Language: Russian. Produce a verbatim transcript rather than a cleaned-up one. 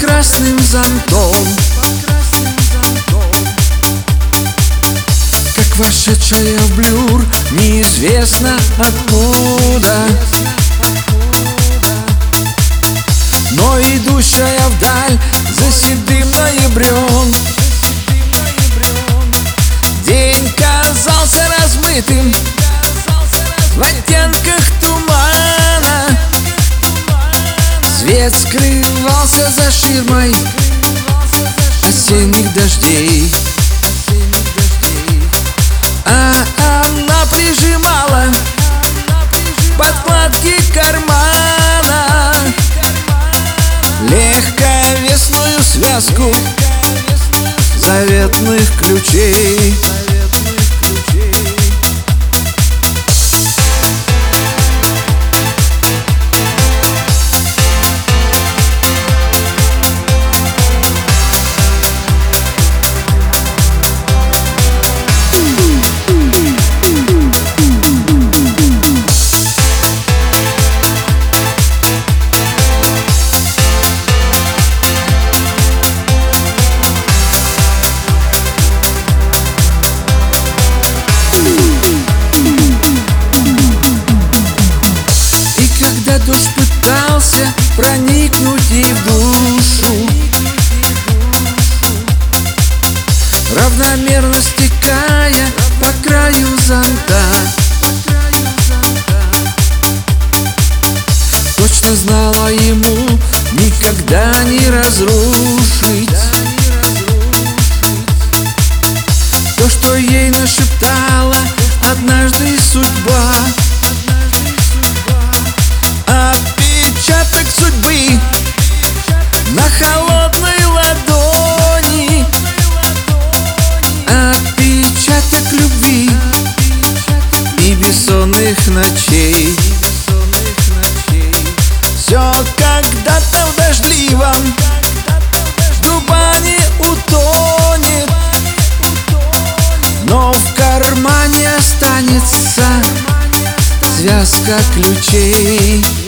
красным зонтом, как вошедшая в блюр неизвестно откуда, но идущая вдаль за седым ноябрем. День казался размытым в оттенках тумана, свет скрывался за ширмой осенних дождей, а она прижимала подкладки кармана легковесную связку заветных ключей. Дождь пытался проникнуть ей в душу, равномерно стекая по краю зонта. Точно знала, ему никогда не разрушить то, что ей нашептала однажды судьба. Отпечаток судьбы на холодной ладони, отпечаток любви и бессонных ночей. Все когда-то в дождливом тумане утонет, но в кармане останется связка ключей.